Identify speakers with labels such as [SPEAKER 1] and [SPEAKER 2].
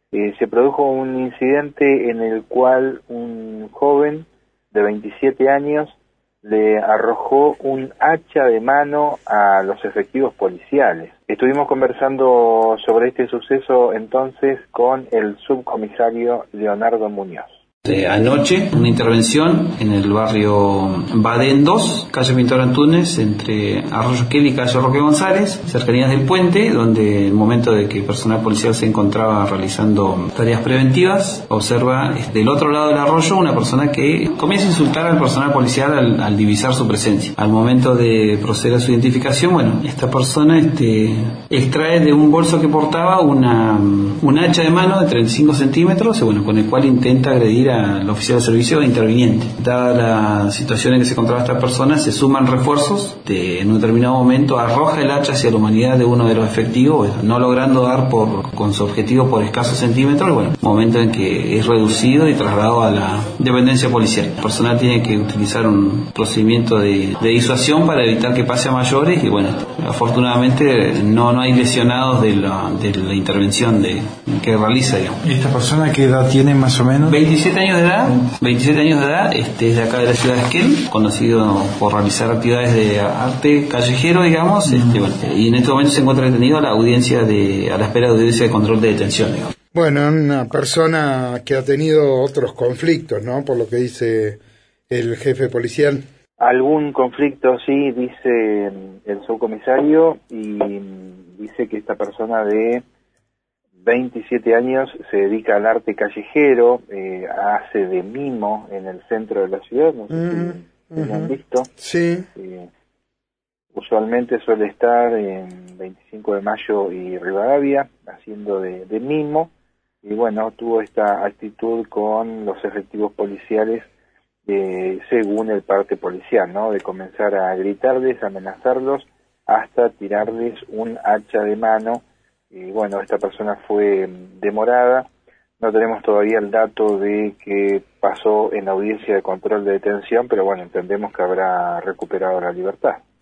[SPEAKER 1] Se produjo un incidente en el cual un joven de 27 años le arrojó un hacha de mano a los efectivos policiales. Estuvimos conversando sobre este suceso entonces con el subcomisario Leonardo Muñoz.
[SPEAKER 2] Anoche, una intervención en el barrio Badén 2, calle Pintor Antunes, entre Arroyo Quel y calle Roque González, cercanías del puente, donde en el momento de que el personal policial se encontraba realizando tareas preventivas, observa del otro lado del arroyo una persona que comienza a insultar al personal policial al divisar su presencia. Al momento de proceder a su identificación, esta persona extrae de un bolso que portaba un hacha de mano de 35 centímetros, con el cual intenta agredir al oficial de servicio interviniente. Dada la situación en que se encontraba esta persona, se suman refuerzos, en un determinado momento arroja el hacha hacia la humanidad de uno de los efectivos, no logrando dar con su objetivo por escasos centímetros, momento en que es reducido y trasladado a la dependencia policial. El personal tiene que utilizar un procedimiento de disuasión para evitar que pase a mayores y afortunadamente no hay lesionados de la intervención que realiza, digamos.
[SPEAKER 3] ¿Y esta persona qué edad tiene más o menos?
[SPEAKER 2] 27 años de edad, es de acá de la ciudad de Esquel, conocido por realizar actividades de arte callejero, digamos, y en este momento se encuentra detenido a la espera de audiencia de control de detención, digamos.
[SPEAKER 4] Bueno, una persona que ha tenido otros conflictos, ¿no? Por lo que dice el jefe policial.
[SPEAKER 1] Algún conflicto, sí, dice el subcomisario, y dice que esta persona de 27 años se dedica al arte callejero, hace de mimo en el centro de la ciudad, no sé si lo han visto.
[SPEAKER 4] Sí.
[SPEAKER 1] Usualmente suele estar en 25 de Mayo y Rivadavia, haciendo de mimo, y tuvo esta actitud con los efectivos policiales, según el parte policial, ¿no? De comenzar a gritarles, amenazarlos, hasta tirarles un hacha de mano. Y esta persona fue demorada. No tenemos todavía el dato de que pasó en la audiencia de control de detención, pero entendemos que habrá recuperado la libertad.